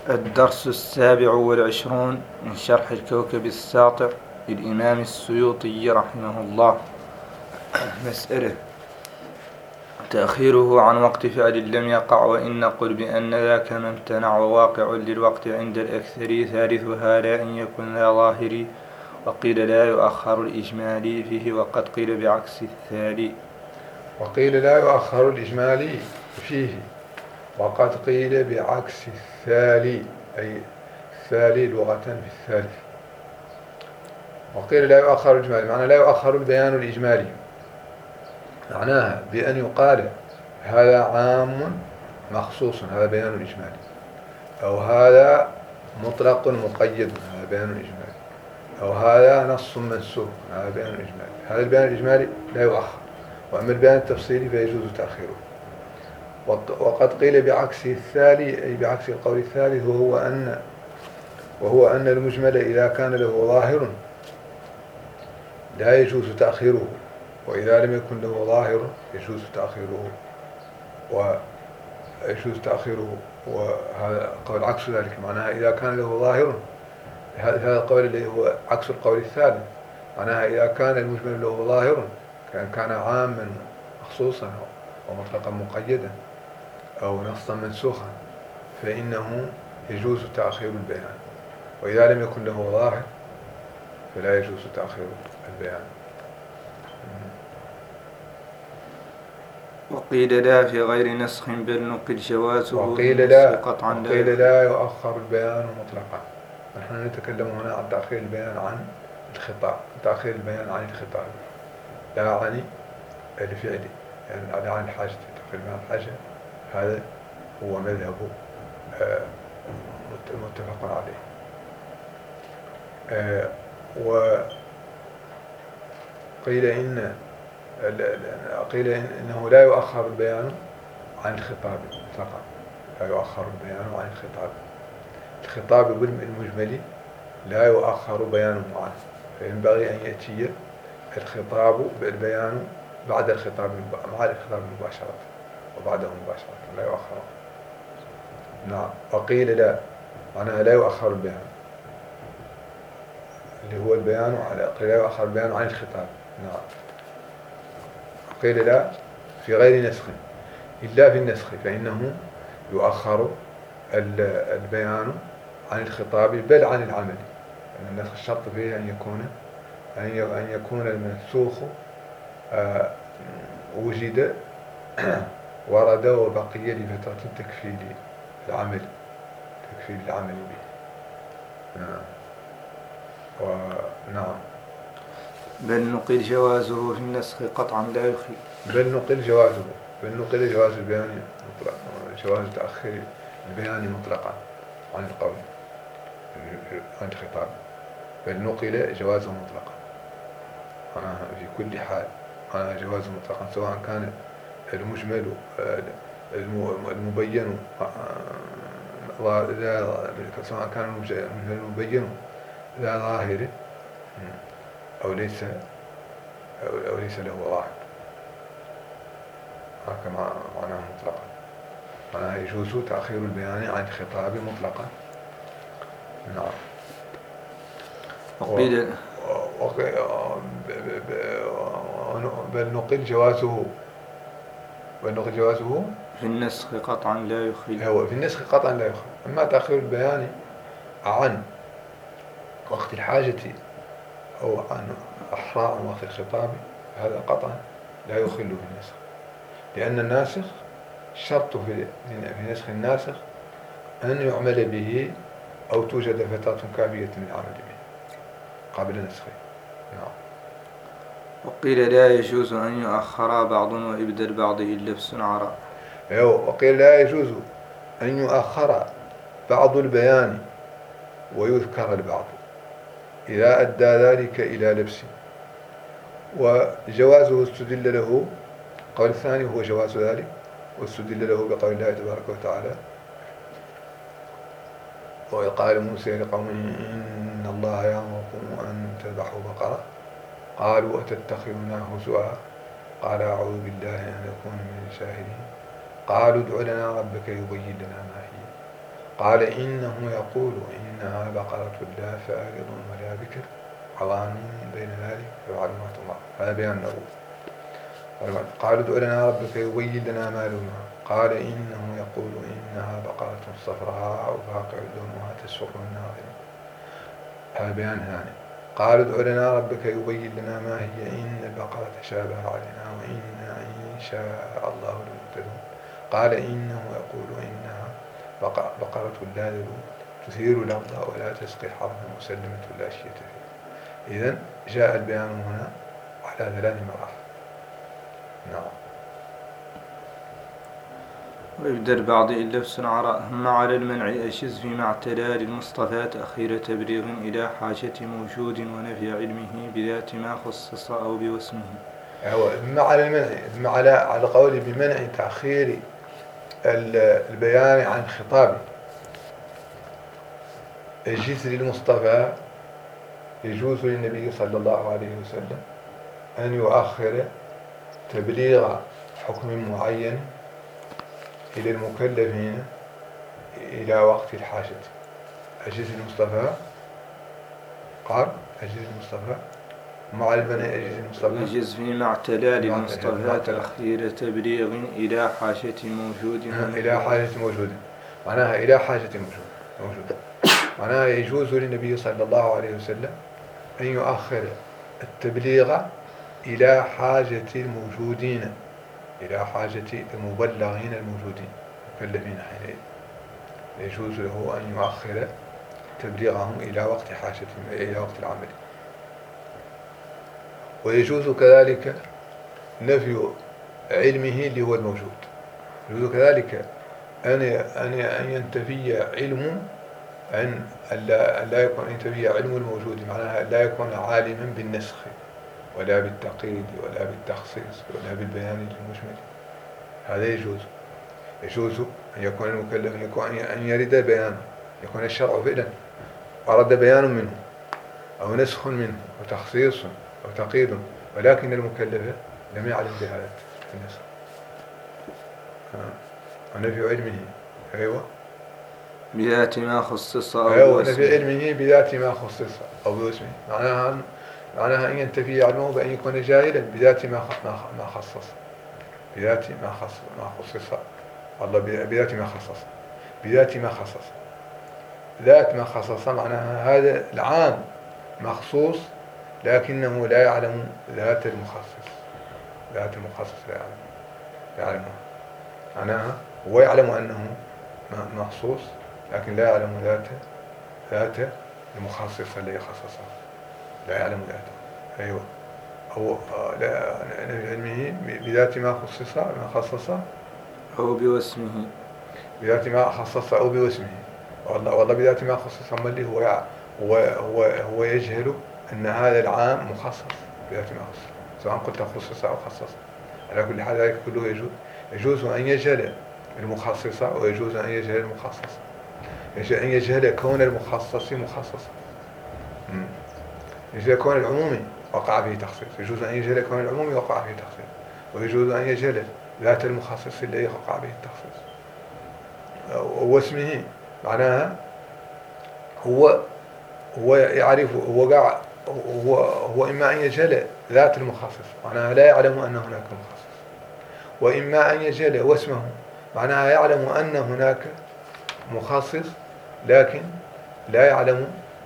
الدرس 27 من شرح الكوكب الساطع للإمام السيوطي رحمه الله. مسألة: تأخيره عن وقت فعل لم يقع، وإن نقل بأن ذاك ما امتنع وواقع للوقت عند الأكثر. ثالثها لا أن يكون لا ظاهري، وقيل لا يؤخر الإجمالي فيه، وقد قيل بعكس الثالي. وقيل لا يؤخر الإجمالي فيه، وقد قيل بعكس الثالي، أي الثالي لغة في الثالث. وقيل لا يؤخر الإجمالي معنى لا يؤخر البيان الإجمالي، معناها بأن يقال هذا عام مخصوص، هذا بيان الإجمالي، أو هذا مطلق مقيد، هذا بيان الإجمالي، أو هذا نص منسوخ، هذا بيان الإجمالي. هذا البيان الإجمالي لا يؤخر، وأما البيان التفصيلي فيجوز تأخيره. وقد قيل بعكس الثالي، أي بعكس القول الثالث، وهو أن المجمل إذا كان له ظاهر لا يجوز تأخيره، وإذا لم يكن له ظاهر يجوز تأخيره. وهذا قول عكس ذلك، معناها إذا كان له ظاهر، هذا القول الذي هو عكس القول الثالث، معناها إذا كان المجمل له ظاهر كان عاما مخصوصا ومطلقا مقيدا أو نصا منسوخا، فإنه يجوز تأخير البيان، وإذا لم يكن له ظاهر فلا يجوز تأخير البيان. وقيل لا في غير نسخ بل نقل جوازه. وقيل لا يؤخر البيان مطلقا. نحن نتكلم هنا عن تأخير البيان عن الخطاب، تأخير البيان عن الخطاب لا عن الفعل، يعني عن الحاجة. تأخير البيان عن الحاجة هذا هو مذهب متفق عليه. وقيل إنه لا يؤخر البيان عن الخطاب مطلقا، لا يؤخر البيان عن الخطاب. الخطاب المجمل لا يؤخر بيانه عنه، فينبغي أن يأتي الخطاب بالبيان بعد الخطاب، مع الخطاب مباشرة وبعده مباشرة، لا يؤخر. نعم. وقيل لا معناها لا يؤخر البيان، اللي هو البيان قيل لا يؤخر البيان عن الخطاب. نعم. قيل لا في غير نسخ، إلا في النسخ فإنه يؤخر البيان عن الخطاب بل عن العمل، لأن النسخ الشرط فيه أن يكون المنسوخ وجد ورد وبقي لفترة تكفي للعمل به. نعم. بل نقل جوازه في النسخ قطعا لا يخل. بل نقل جواز البيان مطلقا، جواز تأخير البيان مطلقا عن القول عن الخطاب. بل نقل جوازه مطلقا، أنا في كل حال أنا جوازه مطلقا، سواء كان المجمل المبين سواء كان المجمل المبين لا ظاهر أو ليس له ظاهر، هكذا معناه مطلقا، معناه يجوز تأخير البيان عن الخطاب مطلقا. نعم. بل نقل جوازه في النسخ قطعا لا يخل. هو في النسخ قطعا لا يخل. أما تأخير البيان عن وقت الحاجة أو عن وقت الخطاب هذا قطعا لا يخل في النسخ، لأن الناسخ شرط في نسخ الناسخ أن يعمل به أو توجد فترة كافية من العمل به قبل نسخه. نعم. وقيل لا يجوز أن يؤخر بعض وإبدل بعضه اللبس عراء. وقيل لا يجوز أن يؤخر بعض البيان ويذكر البعض إذا أدى ذلك إلى لبس. وجوازه استدل له، قول الثاني هو جواز ذلك، واستدل له بقول الله تبارك وتعالى: وإذ قال موسى لقومه إن الله يأمركم أن تذبحوا بقرة قالوا أتتخذنا هزوا قال أعوذ بالله أن أكون من الجاهلين قالوا ادع لنا ربك يبين لنا ما هي قال إنه يقول إنها بقرة لا فارض ولا بكر عوان بين ذلك فمعلومات الله. هذا بيان النبوة. قالوا ادع لنا ربك يبين لنا ما لونها قال إنه يقول إنها بقرة صفراء فاقع لونها تسر الناظرين. هذا بيان ثاني. قالوا ادع لنا ربك يبين لنا ما هي إن البقرة تشابه علينا وإنا إن شاء الله لمهتدون. قال إنه يقول إنها بقرة لا ذلول تثير الأرض ولا تسقي حرثا مسلمة لا شية فيها. إذن جاء البيان هنا على 3 مراحل. نعم. ويبدل بعض اللبس ثم على المنع أشز فيما اعتلى للمصطفى تأخير تبريغ إلى حاجة موجود ونفي علمه بذات ما خصص أو بواسمه. ثم على المنع، ثم على قول بمنع تأخير البيان عن خطابه. يجوز للمصطفى، يجوز للنبي صلى الله عليه وسلم أن يؤخر تبليغ حكم معين إلى المكلفين إلى وقت الحاجة. أجيز المصطفى قال أجيز المصطفى مع المنع أجيز المصطفى يجوز فيما اعتلى للمصطفى تأخير تبليغ إلى حاجة موجود إلى حاجة موجود، معناها إلى حاجة موجود. معناها يجوز للنبي صلى الله عليه وسلم أن يؤخر التبليغ إلى حاجة الموجودين، إلى حاجة المبلغين الموجودين مكلفين حينئذ. يجوز له أن يؤخر تبليغهم إلى وقت حاجتهم إلى وقت العمل. ويجوز كذلك نفي علمه اللي هو الموجود. يجوز كذلك أن ينتفي علم أن لا يكون ينتفي علم الموجود، معناها لا يكون عالما بالنسخ ولا بالتقييد ولا بالتخصيص ولا بالبيان المجمل. هذا يجوز أن يكون المكلف أن يرد بيانه، يكون الشرع فعلا أراد بيان منه أو نسخ منه وتخصيص أو تقييد، ولكن المكلف لم يعلم بهذا النسخ ونفي علمه. أيوة بذات ما خصص أو أيوة نفي علمه بذات ما خصص أو باسمه، معناها أن ينتفي علمه بأن يكون جاهلا بذات ما خصص، بذات ما خصص الله، بذات ما خصص، بذات ما خصص. ذات ما خصص معناها هذا العام مخصوص لكنه لا يعلم ذات المخصص. ذات المخصص لا يعلمه، معناها هو يعلم أنه مخصوص لكن لا يعلم ذات المخصص الذي خصصه، لا يعلم ذاته. أيوة أو لا علمه بذات ما خصص أو بواسمه، بذات ما خصص أو بواسمه. والله بذات ما خصص اللي هو يجهل أن هذا العام مخصص بذات ما خصص، سواء قلت خصص أو خصص. على كل حال ذلك كله يجوز أن يجهل المخصص ويجوز أن يجهل المخصص. أن يجهل كون المخصص مخصصا، يجوز كون العمومي وقع فيه تخصيص، يجوز أن يجهل كون العمومي وقع فيه تخصيص، ويجوز أن يجهل ذات المخصص الذي وقع به التخصيص. واسمه معناها هو يعرف هو إما أن يجهل ذات المخصص معناها لا يعلم أن هناك مخصص، وإما أن يجهل واسمه معناها يعلم أن هناك مخصص لكن لا يعلم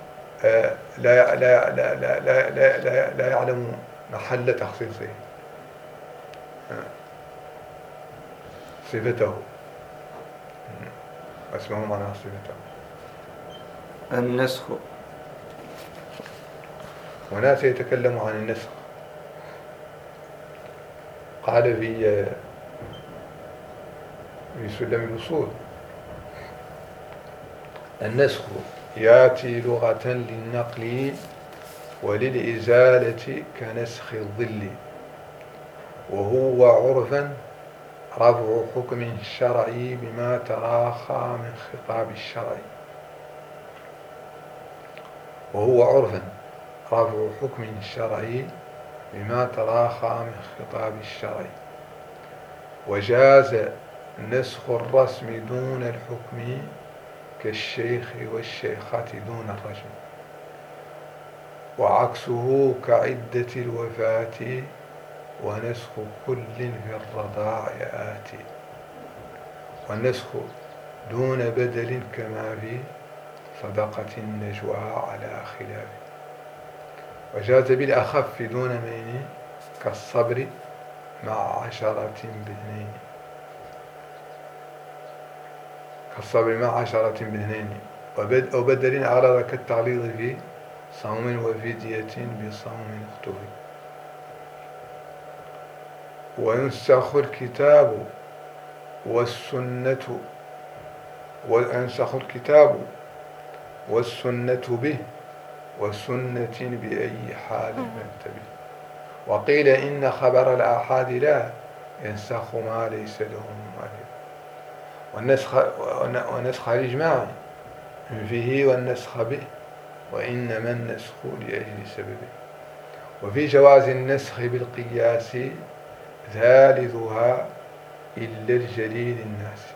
لا يعلم محل تخصيصه، صفته. اسمه معناها صفته. النسخ، وناس يتكلم عن النسخ. قال في سلم الوصول: النسخ ياتي لغة للنقل وللإزالة كنسخ الظل، وهو عرفا رفع حكم الشرعي بما تراخى من خطاب الشرع. وهو عرفا رفع حكم الشرعي بما تراخى من خطاب الشرع. وجاز نسخ الرسم دون الحكم كالشيخ والشيخة دون الرجم، وعكسه كعدة الوفاة ونسخ كل في الرضاع آتي، والنسخ دون بدل كما في صدقة النجوى على خلاف، وجاز بالأخف دون مين كالصبر مع 10 باثنين، كالصبر مع 10 باثنين، وبدل عرض كالتغليظ في صوم وفدية بصوم اختفي. وينسخ الكتاب والسنة به وسنة بأي حال ننتبه. وقيل إن خبر الآحاد لا ينسخ ما ليس له مؤلف، ونسخ الإجماع فيه والنسخ به، وإنما النسخ لأجل سببه. وفي جواز النسخ بالقياس ثالثها إلا الجليل الناس،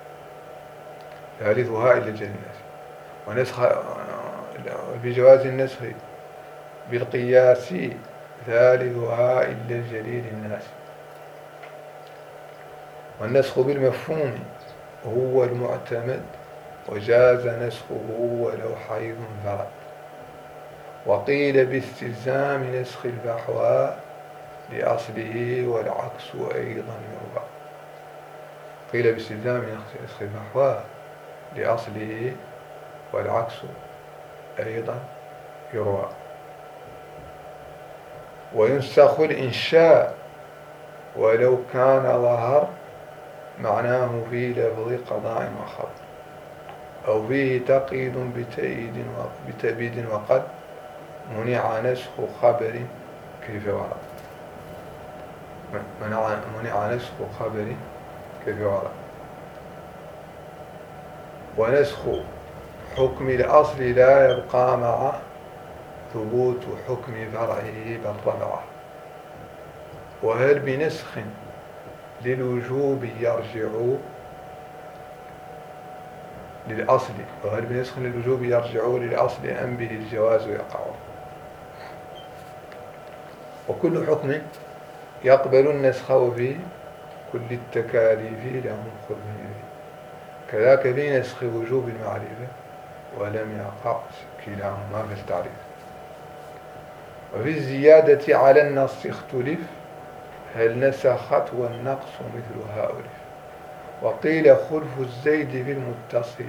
ونسخ في جواز النسخ بالقياس ثالثها إلا الجليل الناس. والنسخ بالمفهوم هو المعتمد، وجاز نسخه ولو حيض فرد. وقيل باستلزام نسخ الفحوى لأصله والعكس أيضا يروى. قيل باستلزام نسخ الفحوى لأصله والعكس أيضا يروى. وينسخ الإنشاء ولو كان ظهر معناه في لفظ قضاء وخبر، أو فيه تقييد بتأبيد وقد منع نسخ خبر كيف ورد. منع نسخ خبر كيف ورد. ونسخ حكم الأصل لا يبقى مع ثبوت حكم فرعه بل رفعه. وهل بنسخ للوجوب يرجع للأصل أم به الجواز يقع. وكل حكم يقبل النسخ وفي كل التكاليف لهم خلف فيه، كذاك في نسخ وجوب المعرفة ولم يقع كلاهما في التعريف. وفي الزيادة على النص اختلف هل نسخت والنقص مثلها ألف. وقيل خلف الزيد بالمتصل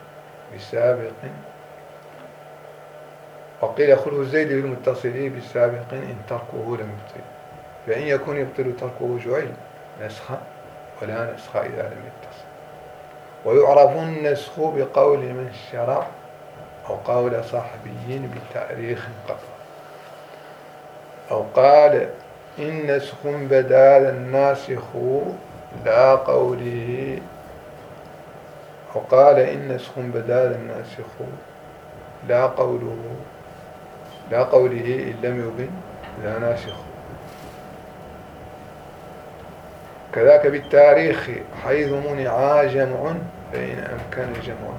بسابق إن تركه لم يبطل، فإن يكون يبطل تركه جعل نسخا ولا نسخ إذا لم يتصل. ويعرف النسخ بقول من شرع أو قول صاحبي بتاريخ قطع، أو قال إن نسخ بدال الناسخ لا قوله، أو قال إن نسخ بدال الناسخ لا قوله إن لم يبن لا ناسخ. كذاك بالتاريخ حيث منع جمع فإن أمكن جمع.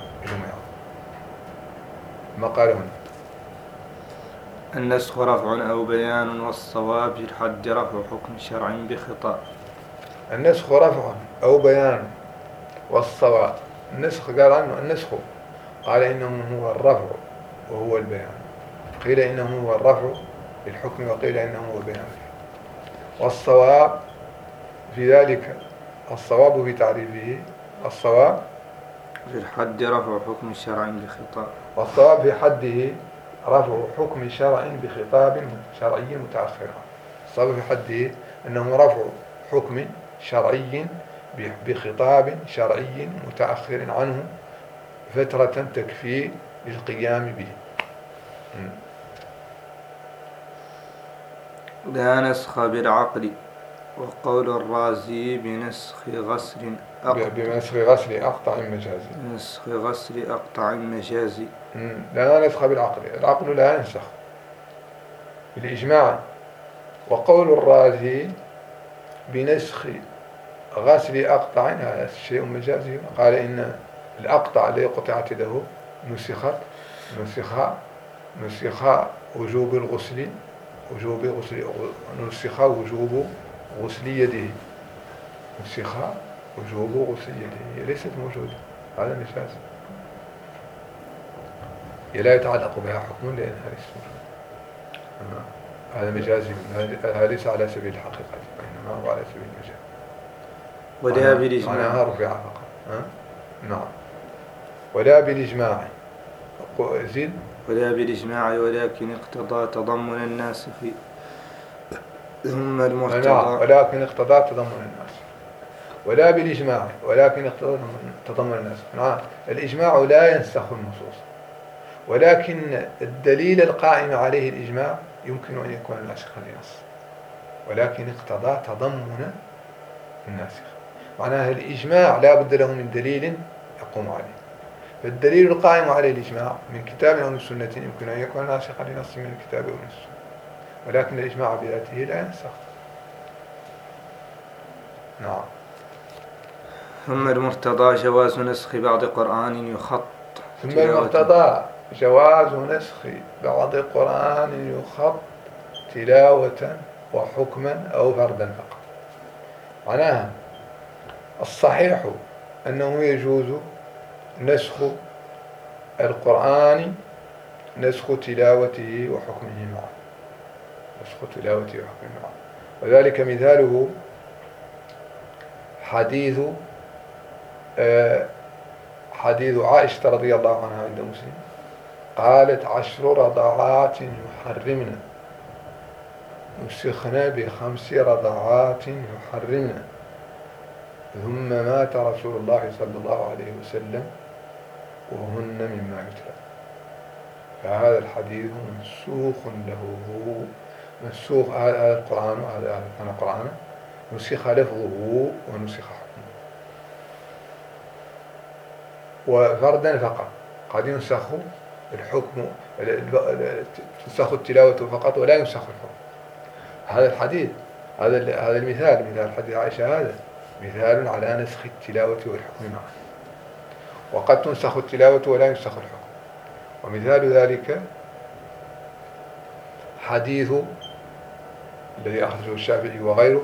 ما قال هنا النسخ رفع أو بيان، والصواب في الحد رفع حكم شرع بخطاب. النسخ رفع أو بيان، والصواب النسخ قال عنه النسخ، قال إنه هو الرفع وهو البيان، قيل إنه هو الرفع بالحكم وقيل إنه هو البيان. والصواب في ذلك، الصواب في تعريفه، الصواب في الحد رفع حكم شرع بخطاب، والصواب في حده رفع حكم شرع بخطاب شرعي متأخر. الصواب في حده أنه رفع حكم شرعي بخطاب شرعي متأخر عنه فترة تكفي للقيام به. لا نسخ بالعقل. وقول الرازي بنسخ غسل أقطع مجازي. نسخ غسل أقطع مجازي. لا نسخ بالعقل، العقل لا ينسخ بالإجماع. وقول الرازي بنسخ غسل أقطع هذا شيء مجازي، قال إن الأقطع الذي قطعت يده نسخ وجوب الغسل نسخ وجوب غسل يده نسخ وجوب غسل يده. هي ليست موجودة، هذا مجاز، هي لا يتعلق بها حكم لأنها ليست موجودة. هذا مجازي، هذا ليس على سبيل الحقيقة، إنما هو على سبيل المجاز، معناها رفع فقط. نعم. ولا بالإجماع زيد. ولا بالإجماع ولكن اقتضى تضمن الناسخ ثم المرتضى. نعم، ولكن اقتضى تضمن الناسخ. ولا بالإجماع ولكن اقتضى تضمن الناسخ. نعم، الإجماع لا ينسخ النصوص، ولكن الدليل القائم عليه الإجماع يمكن أن يكون ناسخا لنص، ولكن اقتضى تضمن الناسخ. معناها الإجماع لا بد له من دليل يقوم عليه، فالدليل القائم عليه الإجماع من كتاب أو من سنة يمكن أن يكون ناسخا لنص من الكتاب أو من السنة، ولكن الإجماع بذاته لا ينسخ. نعم. ثم المرتضى جواز نسخ بعض قرآن يخط. ثم المرتضى جواز نسخ بعض قرآن يخط تلاوة وحكما أو فردا فقط. معناها الصحيح أنه يجوز نسخ القرآن، نسخ تلاوته وحكمه معا، نسخ تلاوته وحكمه معا. وذلك مثاله حديث عائشة رضي الله عنها عند مسلم قالت 10 رضعات يحرمن نسخنا ب5 رضعات يحرمن ثم مات رسول الله صلى الله عليه وسلم وهن مما يتلى. فهذا الحديث منسوخ له، منسوخ هذا القرآن، هذا كان قرآنا نسخ لفظه ونسخ حكمه. وفردا فقط قد ينسخ الحكم، تنسخ التلاوة فقط ولا ينسخ الحكم. هذا الحديث، هذا المثال، مثال حديث عائشة، هذا مثال على نسخ التلاوة والحكم معا، وقد تنسخ التلاوة ولا ينسخ الحكم. ومثال ذلك حديث الذي أخرجه الشافعي وغيره: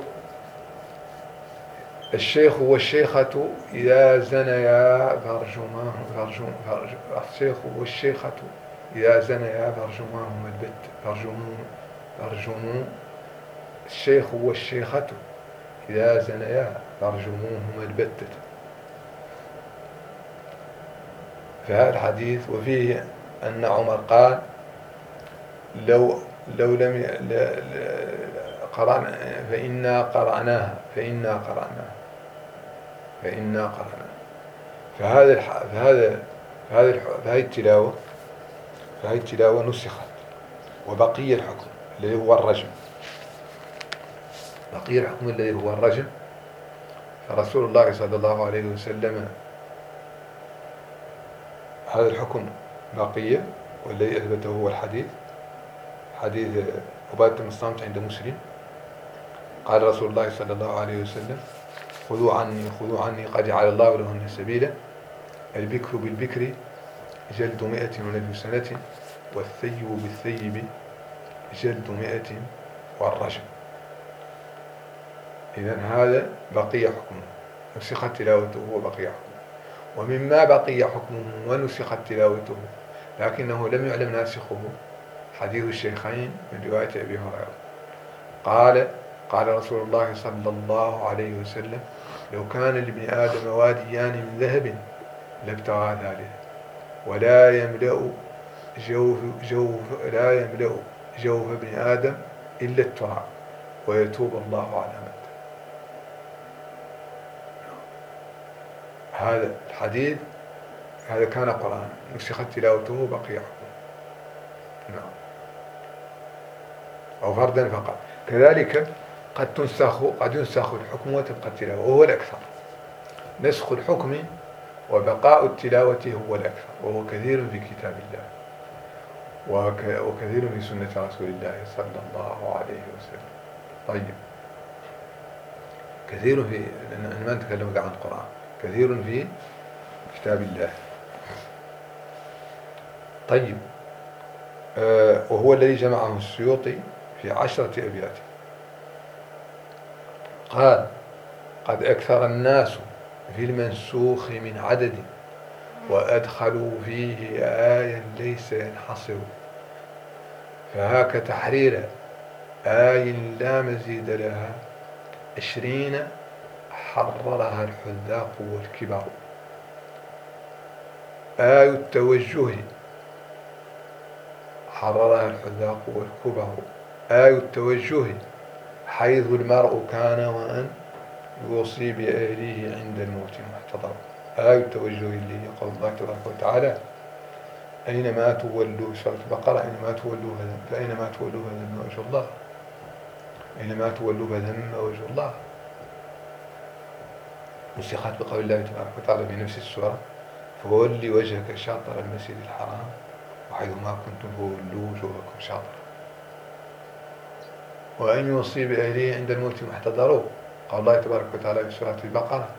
الشيخ والشيخة إذا زنيا الشيخ والشيخة إذا زنيا فارجماهما البت الشيخ والشيخة إذا زنيا فارجموهما البتة. فهذا الحديث وفيه أن عمر قال: لو لم قرأنا فإنا قرأناها فهذه التلاوة نسخت، وبقي الحكم الذي هو الرجم. فرسول الله صلى الله عليه وسلم هذا الحكم بقي، والذي أثبته هو حديث عبادة بن الصامت عند مسلم. قال رسول الله صلى الله عليه وسلم: خذوا عني قد جعل الله لهن سبيلا، البكر بالبكر جلد 100 ونجم سنة، والثيب بالثيب جلد 100 والرجم. إذن هذا بقي حكمه، نسخت تلاوته وبقي حكمه. ومما بقي حكمه ونسخت تلاوته لكنه لم يعلم ناسخه حديث الشيخين من رواية أبي هريرة قال رسول الله صلى الله عليه وسلم: لو كان لابن آدم واديان من ذهب لابتغى ثالثا، ولا يملأ جوف ابن آدم إلا التراب، ويتوب الله على من تاب. هذا الحديث هذا كان قرآن نسخت تلاوته وبقي حكمه، نعم، أو فردا فقط. كذلك قد ينسخ الحكم وتبقى التلاوة، وهو الأكثر. نسخ الحكم وبقاء التلاوة هو الأكثر، وهو كثير في كتاب الله وكثير في سنة رسول الله صلى الله عليه وسلم. طيب، كثير في، لأن ما نتكلم عن القرآن، كثير كتاب الله. طيب، وهو الذي جمعه السيوطي في 10 أبيات. قال: قد أكثر الناس في المنسوخ من عدد، وأدخلوا فيه آيا ليس ينحصر، فهاك تحرير آي لا مزيد لها 20 حررها الحذاق والكبر. آي التوجه حررها الحذاق والكبر. آي التوجه حيث المرء كان وأن يوصي بأهله عند الموت محتضر. آي التوجه اللي هي قول الله تبارك وتعالى: أينما تولوا، سورة البقرة: أينما تولوا فأينما تولوا فثم وجه الله. أينما تولوا فثم وجه الله. نسخت بقول الله تبارك وتعالى في نفس السورة: فولي وجهك شاطر المسجد الحرام وحيث ما كنتم فولوا وجوهكم شاطر. وأن يوصي بأهله عند الموت محتضروا. قال الله تبارك وتعالى في سورة البقرة: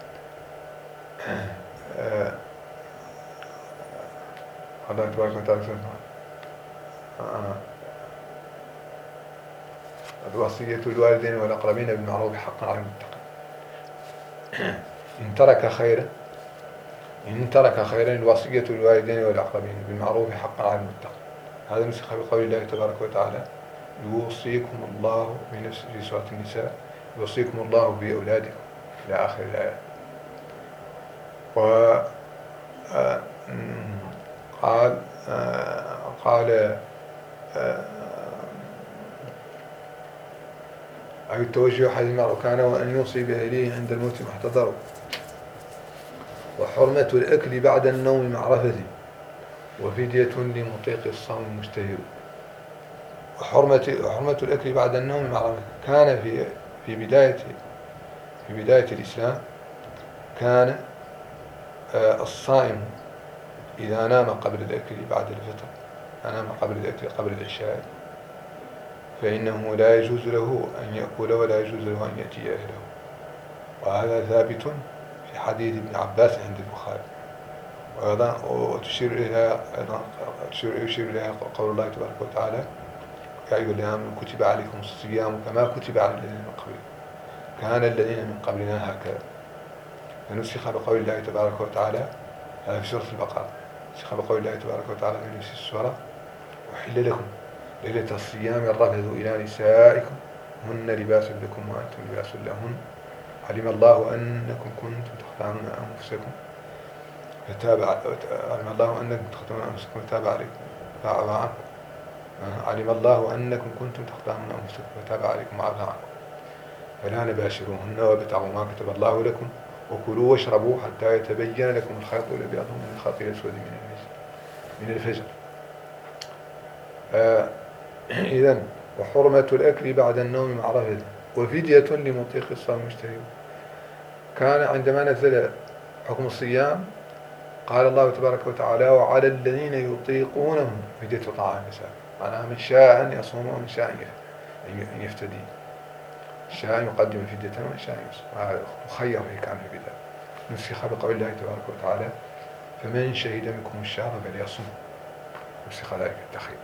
الله تبارك وتعالى الوصية الوالدين والأقربين بالمعروف حقا على المتقين. إن ترك خيرا الوصية الوالدين والأقربين بالمعروف حقا على المتقين. هذا نسخ بقول الله تبارك وتعالى: يوصيكم الله بنفس في سورة النساء: يوصيكم الله بأولادكم إلى آخر الآية. قال أي التوجه حيث المرء كان وأن يوصي بأهليه عند الموت محتضر. وحرمة الأكل بعد النوم مع رفث، وفدية لمطيق الصوم مجتهد. وحرمة الأكل بعد النوم مع رفث. كان في بداية الإسلام كان الصائم إذا نام قبل الأكل بعد الفطر، نام قبل الأكل قبل العشاء، فإنه لا يجوز له أن يأكل ولا يجوز له أن يأتي أهله. وهذا ثابت في حديث ابن عباس عند البخاري. وتشير إليها قول الله تبارك وتعالى: يا أيها الذين آمنوا كتب عليكم الصيام كما كتب على الذين من قبلكم كان الذين من قبلنا هكذا. فنسخ بقول الله تبارك وتعالى هذا في سورة البقرة. نسخ بقول الله تبارك وتعالى في نفس السورة: وحل لكم ليلة الصيام الرفث إلى نسائكم هن لباس لكم وأنتم لباس لهن علم الله أنكم كنتم تختارون أنفسكم علم الله أنكم تختارون أنفسكم فتاب عليكم فعفى عنكم. علم الله أنكم كنتم تختارون أنفسكم فتاب عليكم وعفى عنكم فلا نباشروهن وابتغوا ما كتب الله لكم وكلوا واشربوا حتى يتبين لكم الخيط الأبيض من الخيط الأسود من الفجر. إذن وحرمة الأكل بعد النوم مع رفث، وفدية لمطيق الصوم مجتهد. كان عندما نزل حكم الصيام قال الله تبارك وتعالى: وعلى الذين يطيقونه فدية طعام مساكين. معناها من شاء أن يصوم ومن شاء أن يفتدي. شاء يقدم فدية ومن شاء يصوم. هذا مخير كان في بداية. نسخ بقول الله تبارك وتعالى: فمن شهد منكم الشهر فليصم. نسخ ذلك التخيير.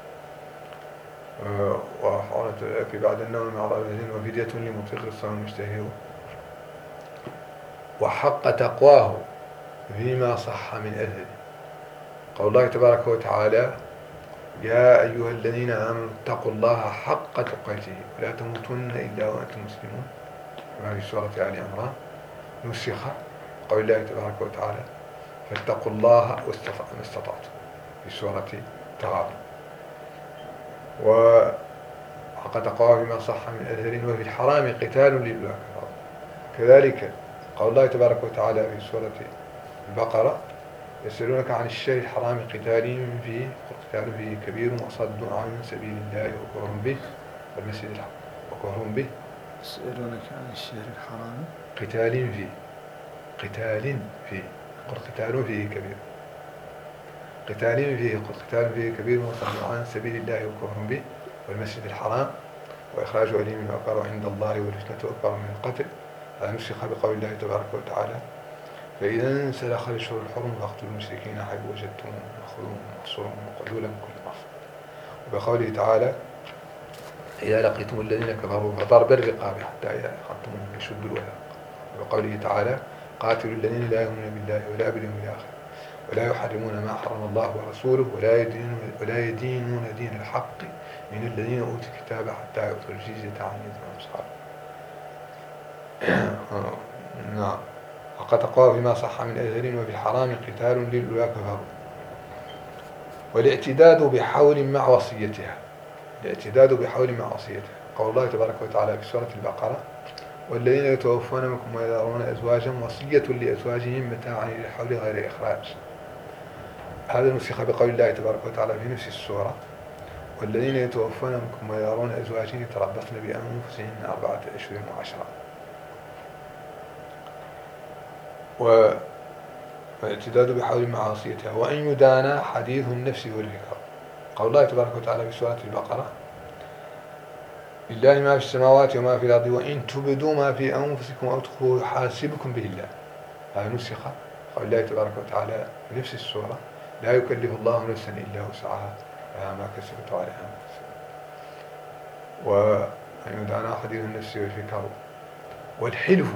وحرمة الأكل بعد النوم مع رفث، وفدية لمطيق الصوم مجتهد. وحق تقواه فيما صح من أثر. قول الله تبارك وتعالى: يا أيها الذين آمنوا اتقوا الله حق تقاته ولا تموتن إلا وأنتم مسلمون. وهذه سورة آل عمران. نسخ قول الله تبارك وتعالى: فاتقوا الله ما استطعتم في سورة تغابن. وحق تقواه فيما صح من أثر. وفي الحرام قتال لله. كذلك قول الله تبارك وتعالى في سورة البقرة: يسألونك عن الشهر الحرام قتال فيه قتال فيه كبير وصد عن سبيل الله وكفر به والمسجد الحرام وكفر به. يسألونك عن الشهر الحرام قتال فيه قتال فيه كبير قتال فيه كبير وصد عن سبيل الله وكفر به والمسجد الحرام وإخراج أهله منه أكبر عند الله والفتنة أكبر من القتل. هذا نسخ بقول الله تبارك وتعالى: فإذا انسلخ الأشهر الحرم فاقتلوا المشركين حيث وجدتموهم وخذوهم واحصروهم وقعدوا لهم كل مرصد. وبقوله تعالى إذا لقيتم الذين كفروا فضرب الرقاب حتى إذا أخذتموهم فشدوا الوثاق. وبقوله تعالى قاتلوا الذين لا يؤمنون بالله ولا باليوم الآخر ولا يحرمون ما حرم الله ورسوله ولا يدينون دين الحق من الذين أوتوا الكتاب حتى يؤتوا الجزية عن يد وهم صاغرون. نعم. وقد تقوى فيما صح من أثر وفي الحرام قتال للأولى كفروا. والاعتداد بحول مع وصيتها. الاعتداد بحول مع وصيتها قول الله تبارك وتعالى في سورة البقرة والذين يتوفون منكم ويذرون أزواجا وصية لأزواجهم متاعا إلى الحول غير إخراج. هذا نسخ بقول الله تبارك وتعالى في نفس السورة والذين يتوفون منكم ويذرون أزواجا يتربصن بأنفسهن 4 أشهر و10. والاعتداد بحول مع وصيتها وأن يدانا حديث النفس والفكر قول الله تبارك وتعالى في سورة البقرة لله ما في السماوات وما في الأرض وإن تبدوا ما في أنفسكم أو تخفوه يحاسبكم به الله. هذا نسخ قول الله تبارك وتعالى في نفس السورة لا يكلف الله نفسا إلا وسعها لها ما كسبت وعليها ما كسبت. وأن يدانا حديث النفس والفكر. والحلف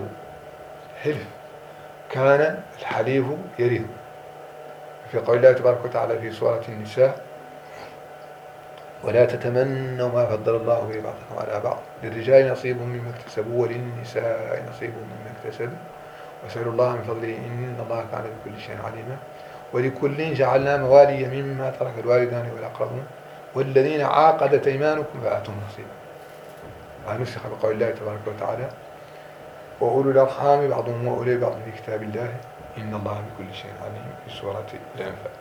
كان الحليف يرث في قول الله تبارك وتعالى في سورة النساء ولا تتمنوا ما فضل الله به بعضكم على بعض للرجال نصيب مما اكتسبوا وللنساء نصيب مما اكتسبوا واسألوا الله من فضله إن الله كان بكل شيء عليما ولكل جعلنا موالي مما ترك الوالدان والأقربون والذين عاقدت أيمانكم فآتوهم نصيبا. نسخ بقول الله تبارك وتعالى وأولو الأرحام بعضهم وأولي بعض في كتاب الله إن الله بكل شيء عليم في سورة الأنفال.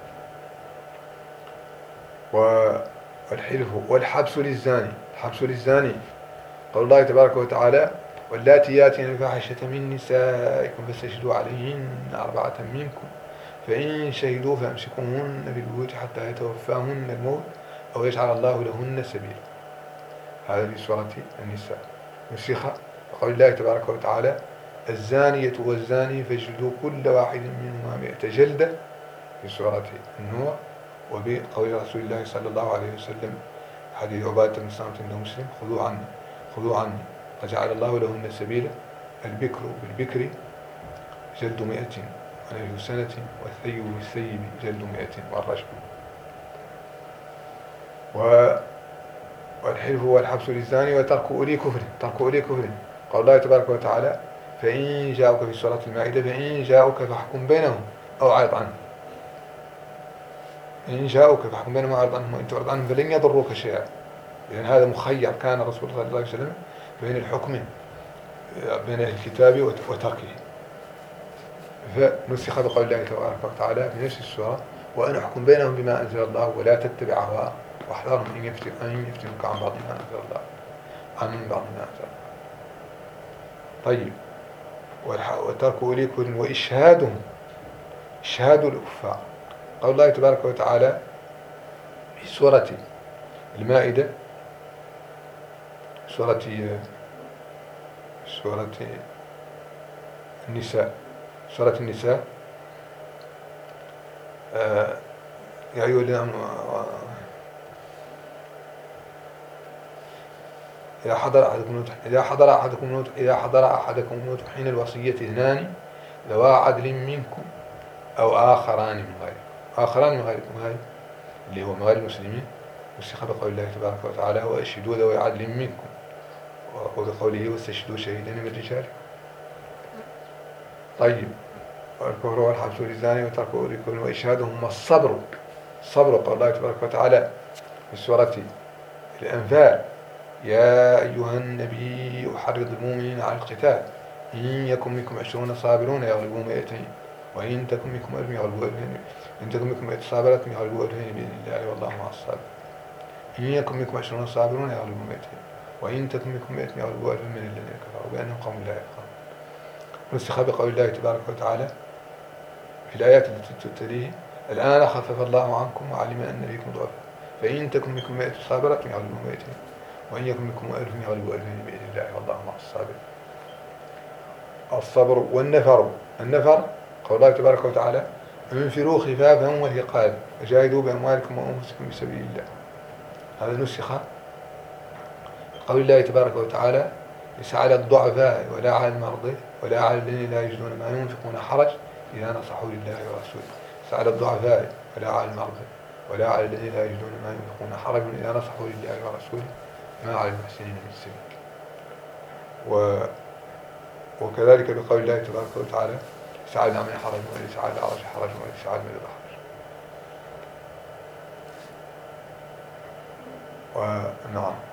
والحلف والحبس للزاني. الحبس للزاني قول الله تبارك وتعالى واللاتي ياتين الفاحشة من نسائكم فاستشهدوا عليهن 4 منكم فإن شهدوا فأمسكوهن بالبيوت حتى يتوفاهن الموت أو يجعل الله لهن سبيلا. هذا في سورة النساء. نسخ قول الله تبارك وتعالى الزانية والزاني فاجلدوا كل واحد منهما 100 جلدة في سورة النور. وبقول رسول الله صلى الله عليه وسلم حديث عبادة بن صامت عند مسلم خذوا عني وجعل الله لهن سبيلا البكر بالبكر جلد 100 ونفي سنة والثيب بالثيب جلد 100 والرجم. والحلف والحبس للزاني وترك أولي كفر قال الله تبارك وتعالى فإن جاءوك في سورة المائدة فإن جاءوك فاحكم بينهم أو أعرض عنهم. إن جاءوك فاحكم بينهم أو أعرض عنهم وإن تعرض عنهم فلن يضروك شيئا. لأن هذا مخير كان الرسول صلى الله عليه وسلم بين الحكم بين الكتاب وتركه. فنسخ بقول الله تبارك وتعالى في نفس السورة وأن أحكم بينهم بما أنزل الله ولا تتبع أهواءهم واحذرهم أن يفتنوك عن بعض ما أنزل الله طيب. وترك أولي كفر وإشهادهم إشهاد الكفار قول الله تبارك وتعالى في سورة المائدة سورة النساء يا أيها الذين آمنوا إذا حضر أحدكم الموت حين الوصية 2 ذوى عدل منكم أو آخران من غيركم هاي اللي هو من غير المسلمين. نسخ بقول الله تبارك وتعالى وأشهدوا ذوي عدل منكم وبقوله واستشهدوا شهيدين من رجالكم. طيب. والكفر والحبس للزاني وترك أولي كفر وإشهادهم الصبر قول الله تبارك وتعالى في سورة الأنفال يا أيها النبي أحرض المؤمنين على القتال إن يكن منكم 20 صابرون يغلبوا 200 وإن تكن منكم 1000 يغلبوا 2000 إن تكن منكم 100 صابرة يغلبوا 2000 بإذن الله والله مع الصابرين. إن يكن منكم 20 صابرون يغلبوا 200 وإن تكن منكم 100 يغلبوا 1000 من الذين كفروا بأنهم قوم لا يفقهون. نسخ بقول الله تبارك وتعالى في الآيات التي تليه الآن خفف الله عنكم وعلم أن فيكم ضعفا فإن تكن منكم 100 صابرة يغلبوا 200 وإن يكن منكم 1000 يغلبوا 2000 بإذن الله والله مع الصابرين. الصبر والنفر قول الله تبارك وتعالى انفروا خفافا وثقالا وجاهدوا بأموالكم وأنفسكم في سبيل الله. هذا نسخ قول الله تبارك وتعالى ليس على الضعفاء ولا على المرضى ولا على الذين لا يجدون ما ينفقون حرج إذا نصحوا لله ورسوله. ليس على الضعفاء ولا على المرضى ولا على الذين لا يجدون ما ينفقون حرج إذا نصحوا لله ورسوله ما على المحسنين من سبيل. وكذلك بقول الله تبارك وتعالى ليس على الأعمى حرج وليس على الأعرج حرج وليس على المريض حرج. ونعم